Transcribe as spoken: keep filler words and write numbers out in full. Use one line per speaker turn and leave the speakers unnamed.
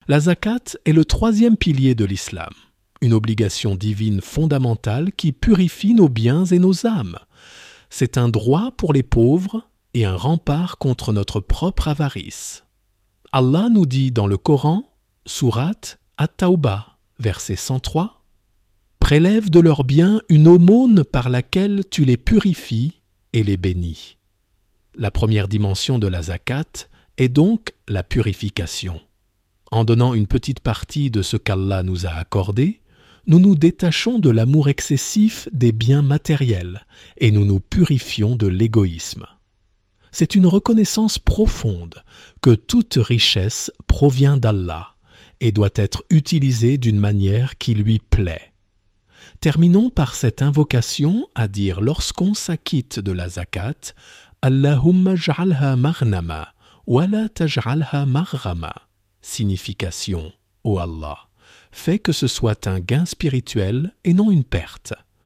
La zakat est le troisième pilier de l'islam, une obligation divine fondamentale qui purifie nos biens et nos âmes. C'est un droit pour les pauvres et un rempart contre notre propre avarice. Allah nous dit dans le Coran, sourate At-Tawbah, verset cent trois, « Prélève de leurs biens une aumône par laquelle tu les purifies et les bénis. » La première dimension de la zakat est donc la purification. En donnant une petite partie de ce qu'Allah nous a accordé, nous nous détachons de l'amour excessif des biens matériels et nous nous purifions de l'égoïsme. C'est une reconnaissance profonde que toute richesse provient d'Allah et doit être utilisée d'une manière qui lui plaît. Terminons par cette invocation à dire lorsqu'on s'acquitte de la zakat « Allahumma j'alha maghnama wa la taj'alha maghrama » signification « Ô Allah ». Fait que ce soit un gain spirituel et non une perte.